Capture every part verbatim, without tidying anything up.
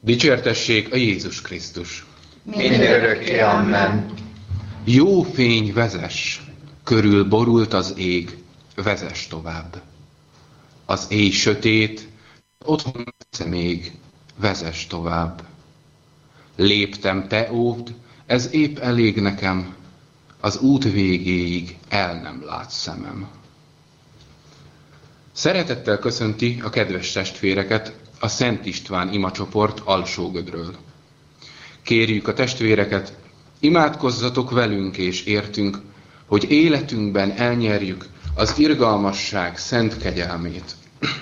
Dicsértessék a Jézus Krisztus! Mindörökké, amen. Jó fény vezess, körül borult az ég, vezess tovább. Az éj sötét, otthon messze még, vezess tovább. Léptem, te óvd, ez épp elég nekem, az út végéig el nem látsz szemem. Szeretettel köszönti a kedves testvéreket a Szent István imacsoport Alsógödről. Kérjük a testvéreket, imádkozzatok velünk és értünk, hogy életünkben elnyerjük az irgalmasság szent kegyelmét.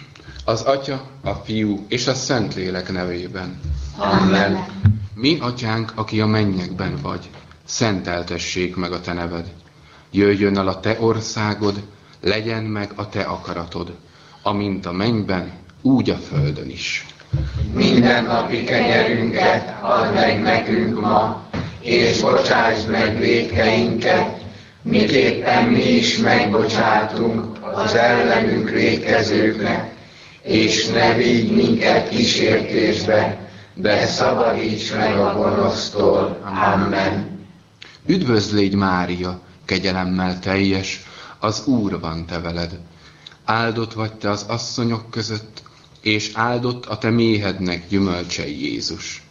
Az Atya, a Fiú és a Szentlélek nevében. Amen. Mi, Atyánk, aki a mennyekben vagy, szenteltessék meg a te neved. Jöjjön el a te országod, legyen meg a te akaratod, amint a mennyben, úgy a földön is. Minden napi kenyerünket add meg nekünk ma, és bocsásd meg vétkeinket, miképpen mi is megbocsátunk az ellenünk vétkezőknek, és ne vigy minket kísértésbe, de szabadíts meg a gonosztól. Amen. Üdvözlégy, Mária, kegyelemmel teljes, az Úr van te veled. Áldott vagy te az asszonyok között, és áldott a te méhednek gyümölcse Jézus.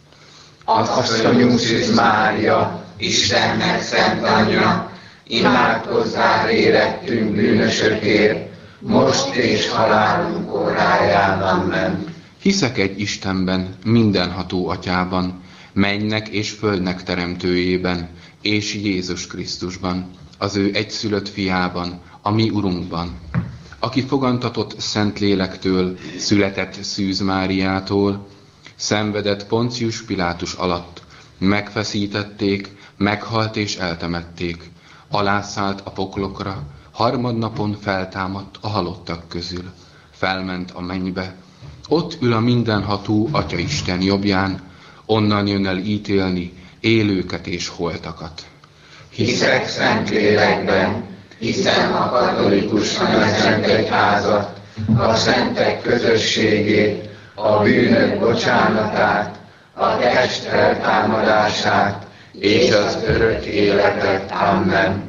Asszonyunk Szűz Mária, Istennek szent anyja, imádkozzál érettünk bűnösökért, most és halálunk óráján. Amen. Hiszek egy Istenben, mindenható Atyában, mennynek és földnek teremtőjében, és Jézus Krisztusban, az ő egyszülött fiában, a mi Urunkban, aki fogantatott Szentlélektől, született Szűz Máriától, szenvedett Poncius Pilátus alatt, megfeszítették, meghalt és eltemették, alászállt a poklokra, harmadnapon feltámadt a halottak közül, felment a mennybe, ott ül a mindenható Atyaisten jobbján, onnan jön el ítélni élőket és holtakat. Hiszek Szentlélekben, hiszem a katolikus nagyszent egyházat, a szentek közösségét, a bűnök bocsánatát, a test feltámadását és az örök életet. Amen.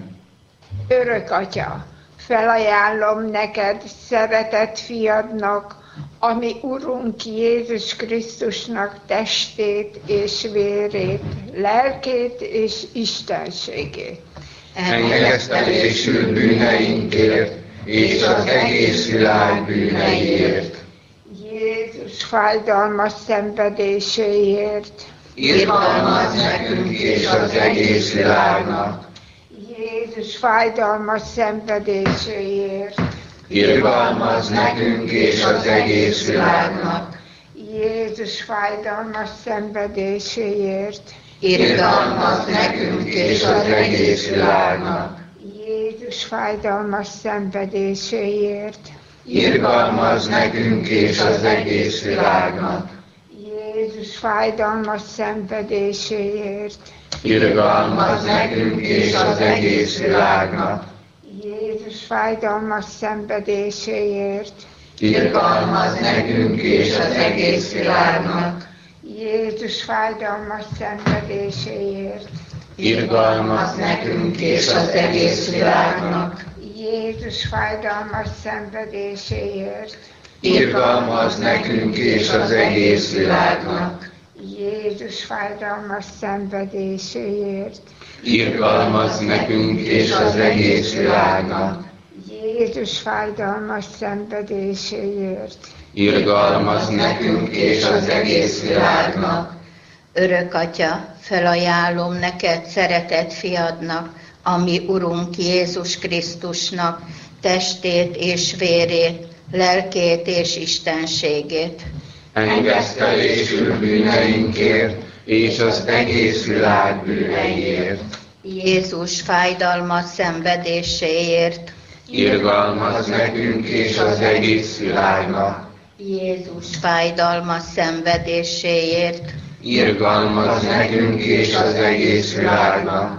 Örök Atya, felajánlom neked szeretett fiadnak, ami Urunk Jézus Krisztusnak testét és vérét, lelkét és istenségét. Engesztelésül bűneinkért és az egész világ bűneiért. Jézus fájdalmas szenvedéséért. Irgalmazz nekünk és az egész világnak. Jézus fájdalmas szenvedéséért. Irgalmazz nekünk és az egész világnak. Jézus fájdalmas szenvedéséért. Irgalmazz nekünk és az egész világnak. Jézus fájdalmas szenvedéséért. Irgalmazz nekünk és az egész világnak. Jézus fájdalmas szenvedéséért. Irgalmazz nekünk és az egész világnak. Jézus fájdalmas szenvedéséért. Irgalmazz nekünk és az egész világnak. Jézus fájdalmas szenvedéséért. Irgalmazz nekünk és az egész világnak. Jézus fájdalmas szenvedéséért. Irgalmazz nekünk és az egész világnak. Jézus fájdalmas szenvedéséért. Irgalmazz nekünk és az egész világnak. Jézus fájdalmas szenvedéséért. Irgalmazz nekünk és az egész világnak. Örök Atya, felajánlom neked szeretett fiadnak, ami Urunk Jézus Krisztusnak testét és vérét, lelkét és istenségét. Engesztelésül bűneinkért és az egész világ bűneiért. Jézus fájdalmas szenvedéséért. Irgalmazz nekünk és az egész világnak. Jézus fájdalmas szenvedéséért. Irgalmazz nekünk és az egész világnak.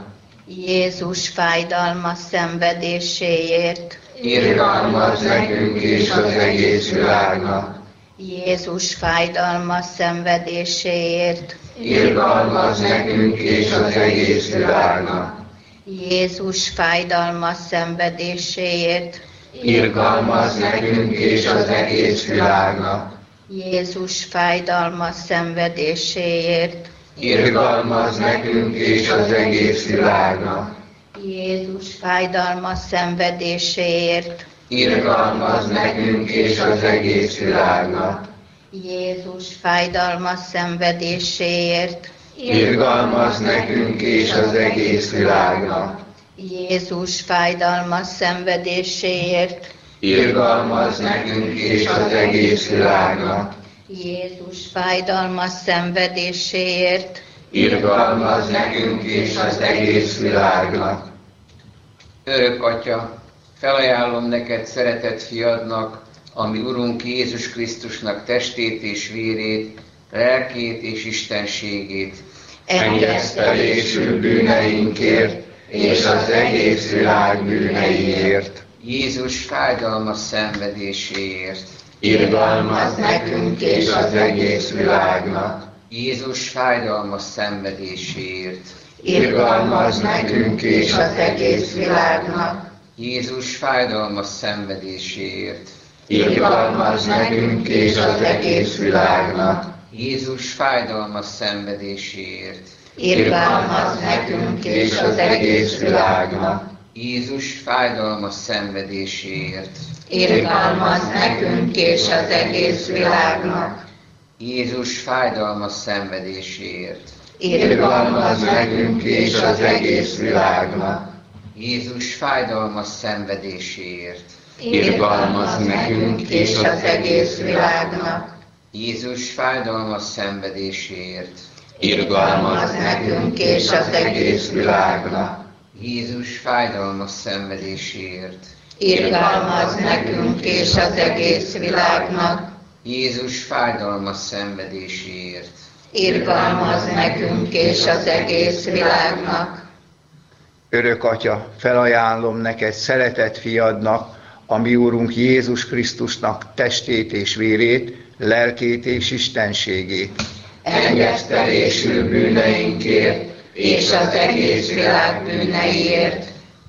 Jézus fájdalmas szenvedéséért. Irgalmazz nekünk és az egész világnak. Jézus fájdalmas szenvedéséért. Irgalmaz nekünk és az egész világnak. Jézus fájdalmas szenvedéséért. Irgalmaz nekünk és az egész világnak. Jézus fájdalmas szenvedéséért. Irgalmaz nekünk és az egész világnak. Jézus fájdalmas szenvedéséért. Irgalmaz nekünk és az egész világnak. Jézus fájdalmas szenvedéséért. Irgalmaz nekünk és az egész világnak. Jézus fájdalmas szenvedéséért. Irgalmaz nekünk és az egész világnak. Jézus fájdalmas szenvedéséért. Irgalmaz nekünk és az egész világnak. Örök Atya, felajánlom neked szeretett fiadnak, ami Urunk Jézus Krisztusnak testét és vérét, lelkét és istenségét. Engedelésül bűneinkért és az egész világ bűneiért. Jézus fájdalmas szenvedéséért. Irgalmaz nekünk és az egész világnak. Jézus fájdalmas szenvedéséért. Irgalmaz nekünk és az egész világnak. Jézus fájdalmas szenvedéséért. Irgalmaz nekünk és az egész világnak. Jézus fájdalmas szenvedéséért. Irgalmaz nekünk és az egész világnak. Jézus fájdalmas szenvedéséért. Irgalmaz nekünk és az egész világnak. Jézus fájdalmas szenvedéséért. Irgalmaz nekünk és az egész világnak. Jézus fájdalmas szenvedéséért. Irgalmaz nekünk és az egész világnak. Jézus fájdalmas szenvedéséért. Irgalmaz nekünk és az egész világnak. Jézus fájdalmas szenvedéséért. Irgalmaz nekünk és az egész világnak. Jézus fájdalmas szenvedéséért. Irgalmaz nekünk és az egész világnak. Örök Atya, felajánlom neked szeretett fiadnak, a mi Úrunk Jézus Krisztusnak testét és vérét, lelkét és istenségét. Engesztelésül bűneinkért és az egész világ bűneiért.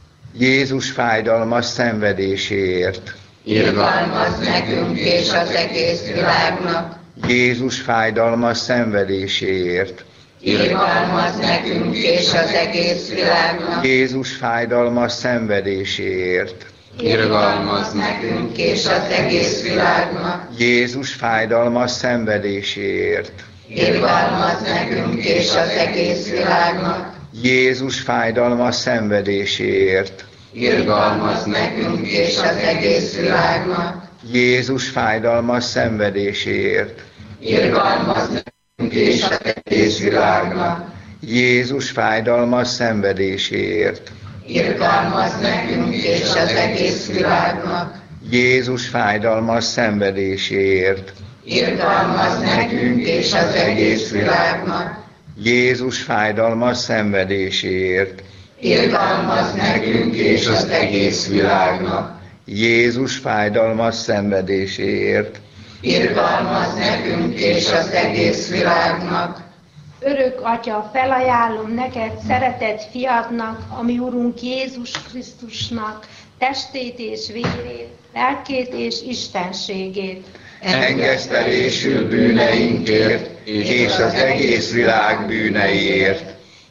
Jézus fájdalmas szenvedéséért. Irgalmaz nekünk és az egész világnak. Jézus fájdalmas szenvedéséért. Irgalmaz nekünk és az egész világnak. Jézus fájdalmas szenvedéséért. Irgalmaz nekünk és az egész világnak. Jézus fájdalmas szenvedéséért. Irgalmaz nekünk és az egész világnak. Jézus fájdalmas szenvedéséért. Irgalmaz nekünk és az egész világnak. Jézus fájdalmas szenvedéséért. Irgalmaz nekünk és az egész világnak. Jézus fájdalmas szenvedéséért. Irgalmaz nekünk és az egész világnak. Jézus fájdalmas szenvedéséért. Irgalmaz nekünk és az egész világnak. Jézus fájdalmas szenvedéséért. Irgalmaz nekünk és az egész világnak. Jézus fájdalmas szenvedéséért. Irgalmaz nekünk és az egész világnak. Örök Atya, felajánlom neked szeretett fiadnak, a mi Urunk Jézus Krisztusnak testét és vérét, lelkét és istenségét. Engesztelésül bűneinkért és az egész világ bűneiért.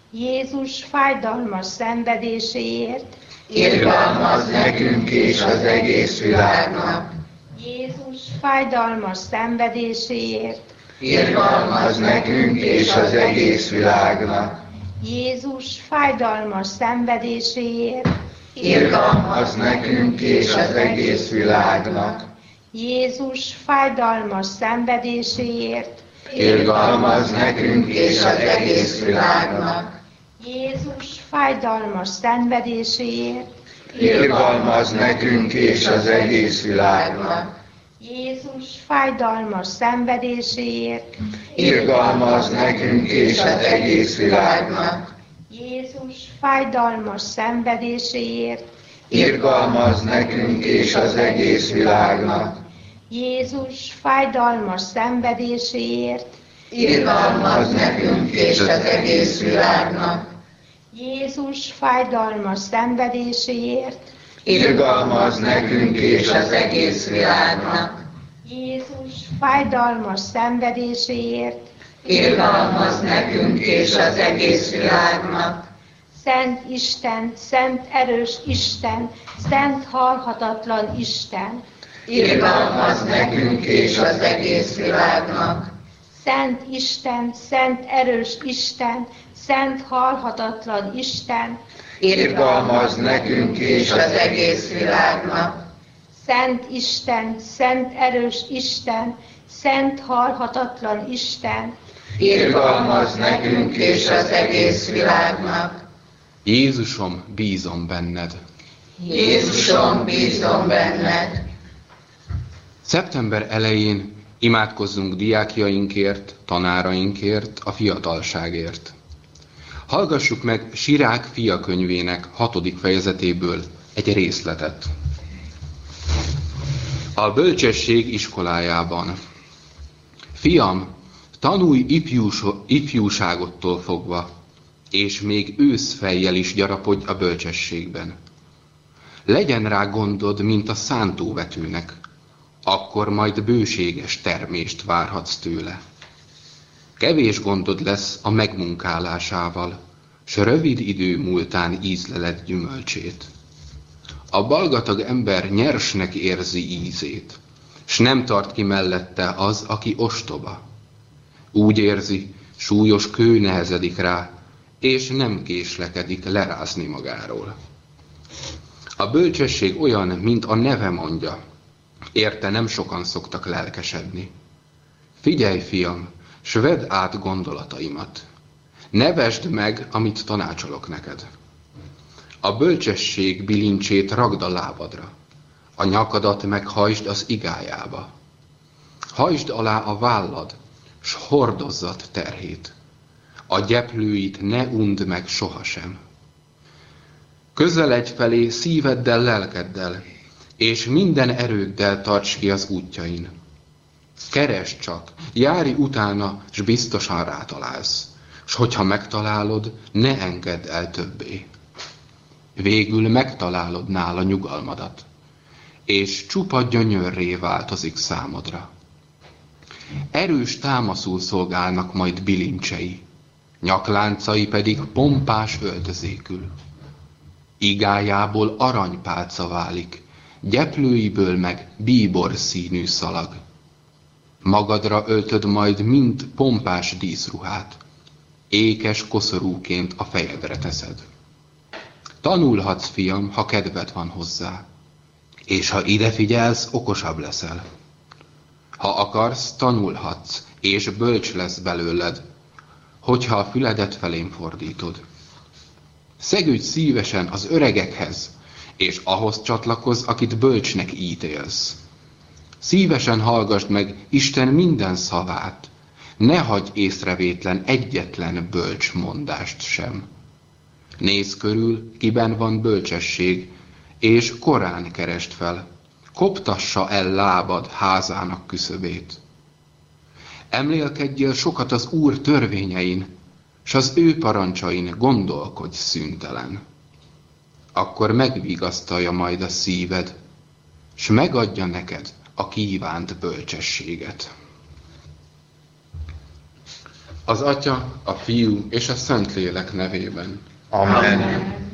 Jézus fájdalmas szenvedéséért. Irgalmaz nekünk és az egész világnak. Jézus fájdalmas szenvedéséért. Irgalmaz nekünk és az egész világnak. Jézus fájdalmas szenvedéséért. Irgalmaz nekünk és az egész világnak. Jézus fájdalmas szenvedéséért. Irgalmaz nekünk és az egész világnak. Jézus fájdalmas szenvedéséért. Irgalmaz nekünk és az egész világnak. Jézus fájdalmas szenvedéséért. Irgalmaz nekünk és az egész világnak. Jézus fájdalmas szenvedéséért. Irgalmaz nekünk és az egész világnak. Jézus fájdalmas szenvedéséért, irgalmaz nekünk és az egész világnak. Jézus fájdalmas szenvedéséért, Irgalmaz nekünk és az egész világnak. Jézus fájdalmas szenvedéséért, Irgalmaz nekünk és az egész világnak. Szent Isten, szent erős Isten, szent halhatatlan Isten, Irgalmaz nekünk és az egész világnak. Szent Isten, szent erős Isten, szent halhatatlan Isten, Irgalmaz nekünk és az egész világnak. Szent Isten, szent erős Isten, szent halhatatlan Isten, Irgalmaz nekünk és az egész világnak. Jézusom, bízom benned. Jézusom, bízom benned. Szeptember elején imádkozzunk diákjainkért, tanárainkért, a fiatalságért. Hallgassuk meg Sirák fia könyvének hatodik fejezetéből egy részletet. A bölcsesség iskolájában. Fiam, tanulj ifjús, ifjúságottól fogva, és még őszfejjel is gyarapodj a bölcsességben. Legyen rá gondod, mint a szántóvetőnek, akkor majd bőséges termést várhatsz tőle. Kevés gondod lesz a megmunkálásával, s rövid idő múltán ízleled gyümölcsét. A balgatag ember nyersnek érzi ízét, s nem tart ki mellette az, aki ostoba. Úgy érzi, súlyos kő nehezedik rá, és nem késlekedik lerázni magáról. A bölcsesség olyan, mint a neve mondja, érte nem sokan szoktak lelkesedni. Figyelj, fiam, s vedd át gondolataimat. Ne vesd meg, amit tanácsolok neked. A bölcsesség bilincsét ragd a lábadra, a nyakadat meghajtsd az igájába. Hajtsd alá a vállad, s hordozzad terhét. A gyeplőit ne undd meg sohasem. Közeledj felé szíveddel, lelkeddel, és minden erőddel tarts ki az útjain. Keresd csak, járj utána, s biztosan rátalálsz, s hogyha megtalálod, ne engedd el többé. Végül megtalálod nála nyugalmadat, és csupa gyönyörré változik számodra. Erős támaszul szolgálnak majd bilincsei, nyakláncai pedig pompás öltözékül. Igájából aranypálca válik, gyeplőiből meg bíbor színű szalag. Magadra öltöd majd mind pompás díszruhát, ékes koszorúként a fejedre teszed. Tanulhatsz, fiam, ha kedved van hozzá, és ha ide figyelsz, okosabb leszel. Ha akarsz, tanulhatsz, és bölcs lesz belőled, hogyha a füledet felém fordítod. Szegődj szívesen az öregekhez, és ahhoz csatlakozz, akit bölcsnek ítélsz. Szívesen hallgassd meg Isten minden szavát, ne hagyj észrevétlen egyetlen bölcs mondást sem. Nézz körül, kiben van bölcsesség, és korán keresd fel, koptassa el lábad házának küszöbét. Emlélkedjél sokat az Úr törvényein, s az ő parancsain gondolkodj szüntelen. Akkor megvigasztalja majd a szíved, s megadja neked a kívánt bölcsességet. Az Atya, a Fiú és a Szentlélek nevében. Amen. Amen.